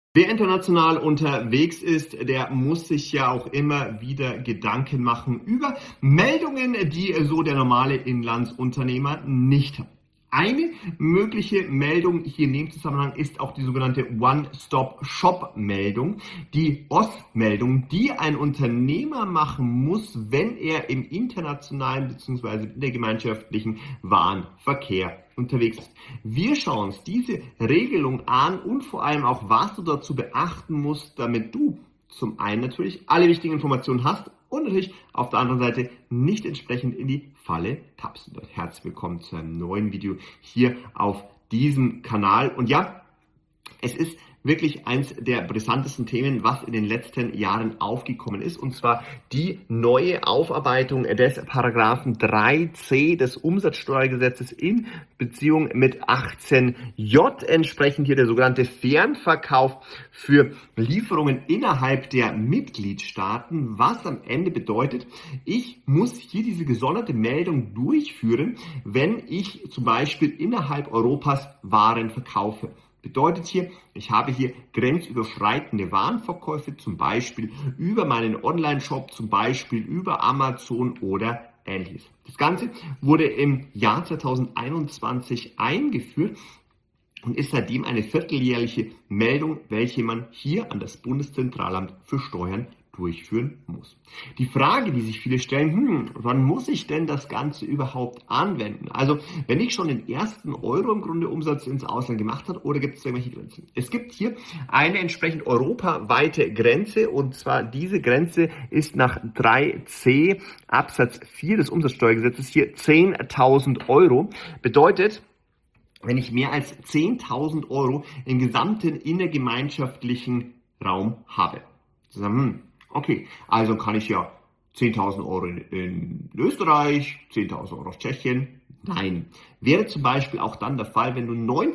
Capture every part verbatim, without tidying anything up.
Wer international unterwegs ist, der muss sich ja auch immer wieder Gedanken machen über Meldungen, die so der normale Inlandsunternehmer nicht hat. Eine mögliche Meldung hier in dem Zusammenhang ist auch die sogenannte One-Stop-Shop-Meldung, die O S S-Meldung, die ein Unternehmer machen muss, wenn er im internationalen bzw. in der gemeinschaftlichen Warenverkehr unterwegs ist. Wir schauen uns diese Regelung an und vor allem auch, was du dazu beachten musst, damit du zum einen natürlich alle wichtigen Informationen hast und natürlich auf der anderen Seite nicht entsprechend in die Falle tappst. Und herzlich willkommen zu einem neuen Video hier auf diesem Kanal. Und ja, es ist wirklich eins der brisantesten Themen, was in den letzten Jahren aufgekommen ist, und zwar die neue Aufarbeitung des Paragraphen drei c des Umsatzsteuergesetzes in Beziehung mit achtzehn j, entsprechend hier der sogenannte Fernverkauf für Lieferungen innerhalb der Mitgliedstaaten, was am Ende bedeutet, ich muss hier diese gesonderte Meldung durchführen, wenn ich zum Beispiel innerhalb Europas Waren verkaufe. Bedeutet hier, ich habe hier grenzüberschreitende Warenverkäufe, zum Beispiel über meinen Online-Shop, zum Beispiel über Amazon oder ähnliches. Das Ganze wurde im Jahr zweitausendeinundzwanzig eingeführt und ist seitdem eine vierteljährliche Meldung, welche man hier an das Bundeszentralamt für Steuern durchführen muss. Die Frage, die sich viele stellen, hm, wann muss ich denn das Ganze überhaupt anwenden? Also, wenn ich schon den ersten Euro im Grunde Umsatz ins Ausland gemacht habe, oder gibt es irgendwelche Grenzen? Es gibt hier eine entsprechend europaweite Grenze, und zwar diese Grenze ist nach drei c Absatz vier des Umsatzsteuergesetzes hier zehntausend Euro. Bedeutet, wenn ich mehr als zehntausend Euro im gesamten innergemeinschaftlichen Raum habe. Zusammen, okay, also kann ich ja zehntausend Euro in, in Österreich, zehntausend Euro aus Tschechien. Nein, wäre zum Beispiel auch dann der Fall, wenn du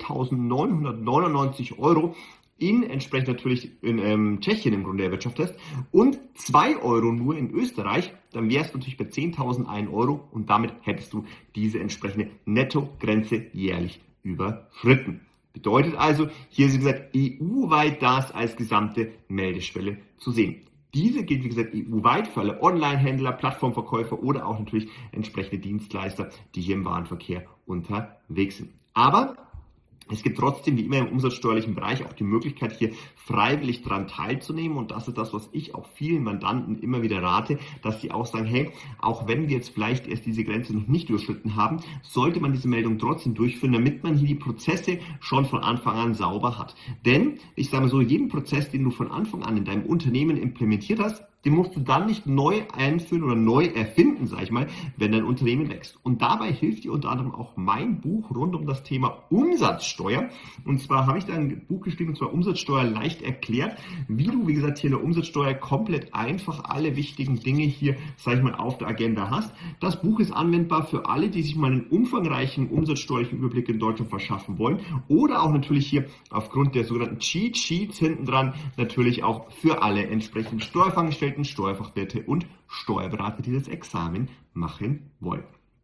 neuntausendneunhundertneunundneunzig Euro in entsprechend natürlich in ähm, Tschechien im Grunde erwirtschaftest und zwei Euro nur in Österreich, dann wärst du natürlich bei zehntausend Euro und damit hättest du diese entsprechende Nettogrenze jährlich überschritten. Bedeutet also, hier ist wie gesagt E U-weit das als gesamte Meldeschwelle zu sehen. Diese gilt wie gesagt E U-weit für alle Online-Händler, Plattformverkäufer oder auch natürlich entsprechende Dienstleister, die hier im Warenverkehr unterwegs sind. Aber es gibt trotzdem, wie immer im umsatzsteuerlichen Bereich, auch die Möglichkeit, hier freiwillig daran teilzunehmen. Und das ist das, was ich auch vielen Mandanten immer wieder rate, dass sie auch sagen, hey, auch wenn wir jetzt vielleicht erst diese Grenze noch nicht überschritten haben, sollte man diese Meldung trotzdem durchführen, damit man hier die Prozesse schon von Anfang an sauber hat. Denn, ich sage mal so, jeden Prozess, den du von Anfang an in deinem Unternehmen implementiert hast, den musst du dann nicht neu einführen oder neu erfinden, sage ich mal, wenn dein Unternehmen wächst. Und dabei hilft dir unter anderem auch mein Buch rund um das Thema Umsatzsteuer. Und zwar habe ich da ein Buch geschrieben, und zwar Umsatzsteuer leicht erklärt, wie du, wie gesagt, hier in der Umsatzsteuer komplett einfach alle wichtigen Dinge hier, sage ich mal, auf der Agenda hast. Das Buch ist anwendbar für alle, die sich mal einen umfangreichen umsatzsteuerlichen Überblick in Deutschland verschaffen wollen, oder auch natürlich hier aufgrund der sogenannten Cheat Sheets hinten dran natürlich auch für alle entsprechend Steuerfachangestellten, Steuerfachwirte und Steuerberater, die das Examen machen wollen.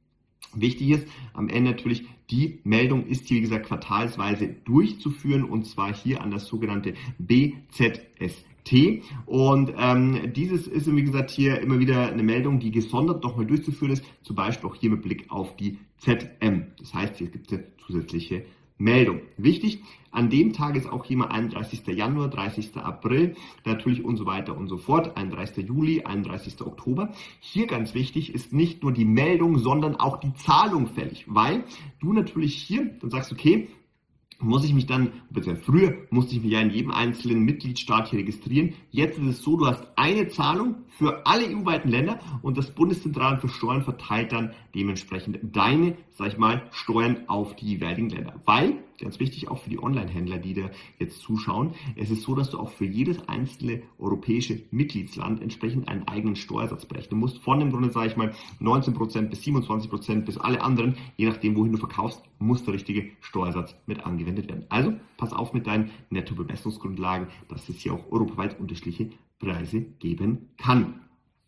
Wichtig ist am Ende natürlich, die Meldung ist hier, wie gesagt, quartalsweise durchzuführen, und zwar hier an das sogenannte B Z S T. Und ähm, dieses ist, wie gesagt, hier immer wieder eine Meldung, die gesondert nochmal durchzuführen ist, zum Beispiel auch hier mit Blick auf die Z M. Das heißt, hier gibt es eine zusätzliche Meldung. Wichtig, an dem Tag ist auch hier mal einunddreißigster Januar, dreißigster April, natürlich und so weiter und so fort, einunddreißigster Juli, einunddreißigster Oktober. Hier ganz wichtig ist nicht nur die Meldung, sondern auch die Zahlung fällig, weil du natürlich hier dann sagst, okay, muss ich mich dann, beziehungsweise früher musste ich mich ja in jedem einzelnen Mitgliedstaat hier registrieren. Jetzt ist es so, du hast eine Zahlung für alle E U-weiten Länder und das Bundeszentralamt für Steuern verteilt dann dementsprechend deine, sag ich mal, Steuern auf die jeweiligen Länder. Weil, ganz wichtig auch für die Online-Händler, die da jetzt zuschauen, es ist so, dass du auch für jedes einzelne europäische Mitgliedsland entsprechend einen eigenen Steuersatz berechnen musst. Von dem Grunde, sage ich mal, neunzehn Prozent bis siebenundzwanzig Prozent bis alle anderen, je nachdem, wohin du verkaufst, muss der richtige Steuersatz mit angewendet werden. Also, pass auf mit deinen Nettobemessungsgrundlagen, dass es hier auch europaweit unterschiedliche Preise geben kann.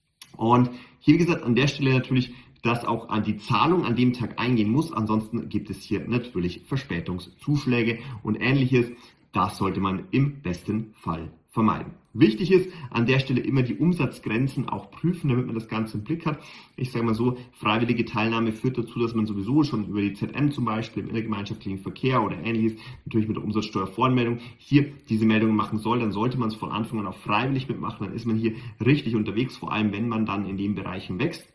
Und hier, wie gesagt, an der Stelle natürlich, dass auch an die Zahlung an dem Tag eingehen muss. Ansonsten gibt es hier natürlich Verspätungszuschläge und ähnliches. Das sollte man im besten Fall vermeiden. Wichtig ist an der Stelle immer die Umsatzgrenzen auch prüfen, damit man das Ganze im Blick hat. Ich sage mal so, freiwillige Teilnahme führt dazu, dass man sowieso schon über die Z M zum Beispiel im innergemeinschaftlichen Verkehr oder ähnliches, natürlich mit der Umsatzsteuervoranmeldung, hier diese Meldungen machen soll. Dann sollte man es von Anfang an auch freiwillig mitmachen. Dann ist man hier richtig unterwegs, vor allem wenn man dann in den Bereichen wächst.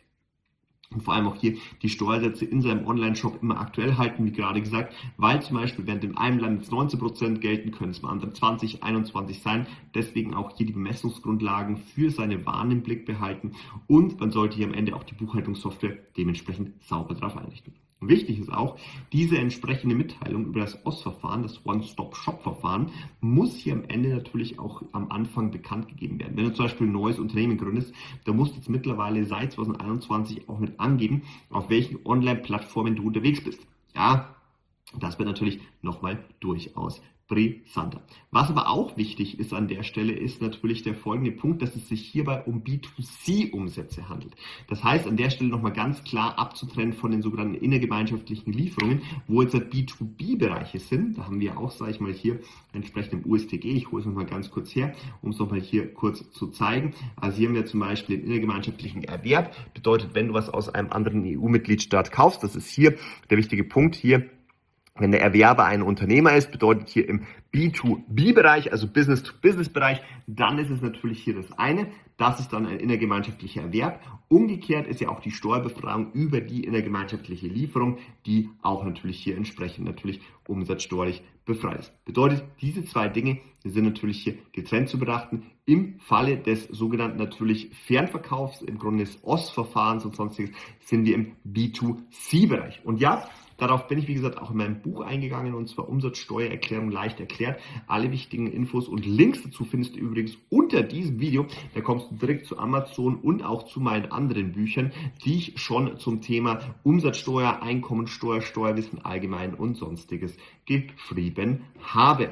Und vor allem auch hier die Steuersätze in seinem Online-Shop immer aktuell halten, wie gerade gesagt, weil zum Beispiel während in einem Land jetzt neunzehn Prozent gelten, können es bei anderen zwanzig, einundzwanzig sein. Deswegen auch hier die Bemessungsgrundlagen für seine Waren im Blick behalten und man sollte hier am Ende auch die Buchhaltungssoftware dementsprechend sauber darauf einrichten. Wichtig ist auch, diese entsprechende Mitteilung über das O S S-Verfahren, das One-Stop-Shop-Verfahren, muss hier am Ende natürlich auch am Anfang bekannt gegeben werden. Wenn du zum Beispiel ein neues Unternehmen gründest, dann musst du jetzt mittlerweile seit zwanzig einundzwanzig auch mit angeben, auf welchen Online-Plattformen du unterwegs bist. Ja, das wird natürlich nochmal durchaus brisanter. Was aber auch wichtig ist an der Stelle, ist natürlich der folgende Punkt, dass es sich hierbei um B zwei C Umsätze handelt. Das heißt, an der Stelle nochmal ganz klar abzutrennen von den sogenannten innergemeinschaftlichen Lieferungen, wo jetzt B zwei B Bereiche sind. Da haben wir auch, sage ich mal, hier entsprechend im U S T G. Ich hole es nochmal ganz kurz her, um es nochmal hier kurz zu zeigen. Also hier haben wir zum Beispiel den innergemeinschaftlichen Erwerb. Bedeutet, wenn du was aus einem anderen E U-Mitgliedstaat kaufst, das ist hier der wichtige Punkt hier. Wenn der Erwerber ein Unternehmer ist, bedeutet hier im B zwei B Bereich, also Business-to-Business-Bereich, dann ist es natürlich hier das eine. Das ist dann ein innergemeinschaftlicher Erwerb. Umgekehrt ist ja auch die Steuerbefreiung über die innergemeinschaftliche Lieferung, die auch natürlich hier entsprechend natürlich umsatzsteuerlich befreit ist. Bedeutet, diese zwei Dinge sind natürlich hier getrennt zu betrachten. Im Falle des sogenannten natürlich Fernverkaufs, im Grunde des O S S-Verfahrens und sonstiges, sind wir im B zwei C Bereich. Und ja, darauf bin ich, wie gesagt, auch in meinem Buch eingegangen, und zwar Umsatzsteuererklärung leicht erklärt. Alle wichtigen Infos und Links dazu findest du übrigens unter diesem Video. Da kommst du direkt zu Amazon und auch zu meinen anderen Büchern, die ich schon zum Thema Umsatzsteuer, Einkommensteuer, Steuerwissen allgemein und sonstiges geschrieben habe.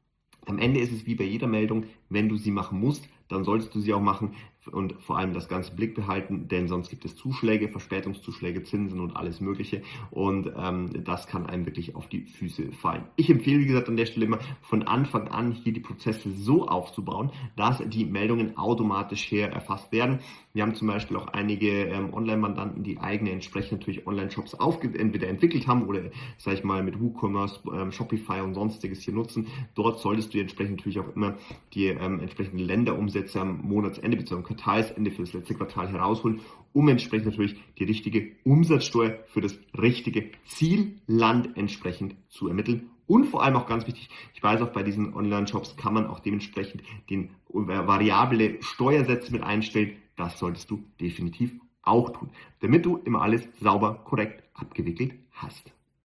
Am Ende ist es wie bei jeder Meldung, wenn du sie machen musst, dann solltest du sie auch machen und vor allem das Ganze im Blick behalten, denn sonst gibt es Zuschläge, Verspätungszuschläge, Zinsen und alles Mögliche, und ähm, das kann einem wirklich auf die Füße fallen. Ich empfehle, wie gesagt, an der Stelle immer von Anfang an hier die Prozesse so aufzubauen, dass die Meldungen automatisch hier erfasst werden. Wir haben zum Beispiel auch einige ähm, Online-Mandanten, die eigene entsprechend natürlich Online-Shops aufge- entweder entwickelt haben oder, sag ich mal, mit WooCommerce, ähm, Shopify und sonstiges hier nutzen. Dort solltest du entsprechend natürlich auch immer die ähm, entsprechenden Länderumsätze am Monatsende bzw. Quartalsende für das letzte Quartal herausholen, um entsprechend natürlich die richtige Umsatzsteuer für das richtige Zielland entsprechend zu ermitteln. Und vor allem auch ganz wichtig, ich weiß auch, bei diesen Online-Shops kann man auch dementsprechend den variable Steuersätze mit einstellen. Das solltest du definitiv auch tun, damit du immer alles sauber, korrekt abgewickelt hast.